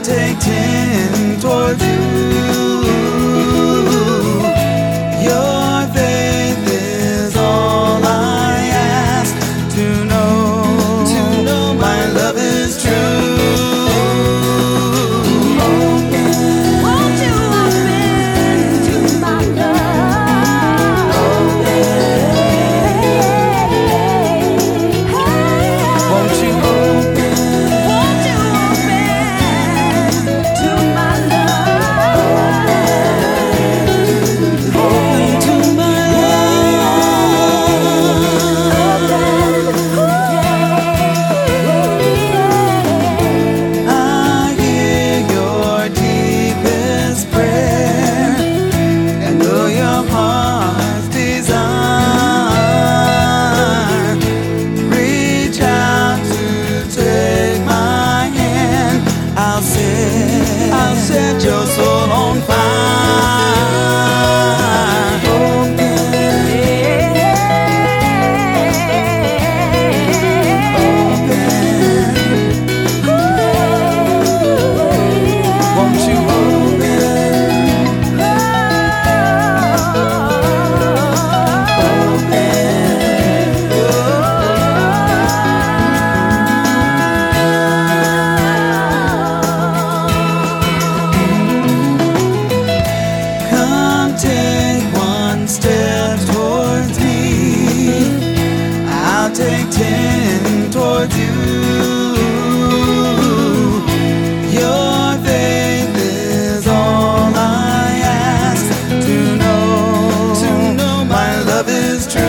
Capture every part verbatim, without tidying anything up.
I'll take ten towards you. Your faith is all I ask to know. To know my love is true. Won't you open to my love? Won't you open? Won't you open to my love? Open to my love. I hear your deepest prayer and know your heart's desire. Reach out to take my hand. I'll set, I'll set your soul on fire. Open, won't you come take one step towards me. I'll take ten towards you. Your faith is all I ask to know. To know my love is true.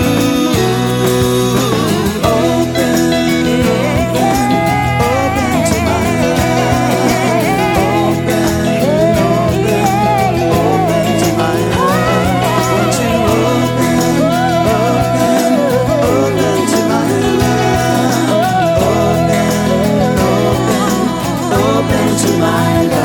Open, open, open to my love. Open, open, open to my love. Won't you open, open, open to my love. Open, open, open to my love.